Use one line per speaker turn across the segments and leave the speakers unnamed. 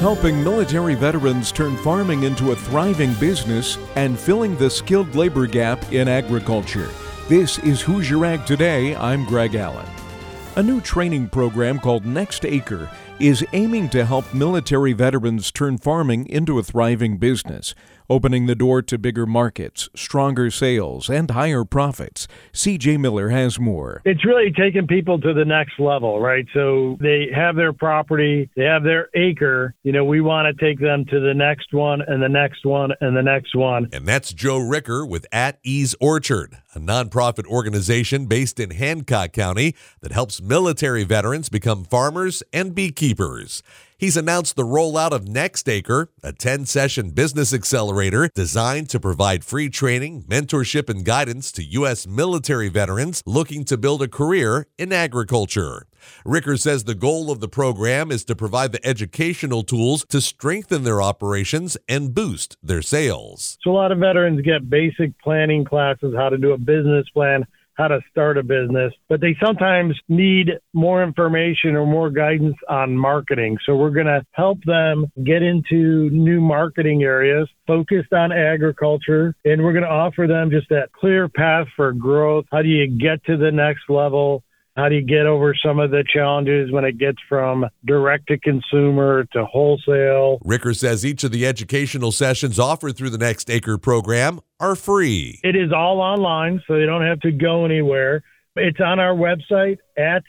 helping military veterans turn farming into a thriving business and filling the skilled labor gap in agriculture. This is Hoosier Ag Today. I'm Greg Allen. A new training program called Next Acre is aiming to help military veterans turn farming into a thriving business, opening the door to bigger markets, stronger sales, and higher profits. C.J. Miller has more.
It's really taking people to the next level, right? So they have their property, they have their acre. We want to take them to the next one and the next one and the next one.
And that's Joe Ricker with At Ease Orchard, a nonprofit organization based in Hancock County that helps military veterans become farmers and beekeepers. He's announced the rollout of Next Acre, a 10-session business accelerator designed to provide free training, mentorship, and guidance to U.S. military veterans looking to build a career in agriculture. Ricker says the goal of the program is to provide the educational tools to strengthen their operations and boost their sales.
So a lot of veterans get basic planning classes, how to do a business plan, how to start a business, but they sometimes need more information or more guidance on marketing. So we're going to help them get into new marketing areas focused on agriculture, and we're going to offer them just that clear path for growth. How do you get to the next level? How do you get over some of the challenges when it gets from direct to consumer to wholesale?
Ricker says each of the educational sessions offered through the Next Acre program are free.
It is all online, so you don't have to go anywhere. It's on our website at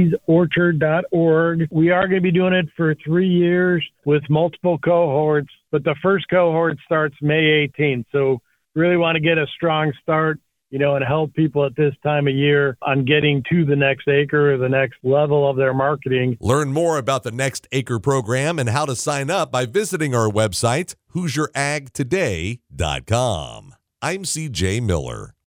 easeorchard.org. We are going to be doing it for 3 years with multiple cohorts, but the first cohort starts May 18th. So really want to get a strong start, and help people at this time of year on getting to the next acre or the next level of their marketing.
Learn more about the Next Acre program and how to sign up by visiting our website, HoosierAgToday.com. I'm C.J. Miller.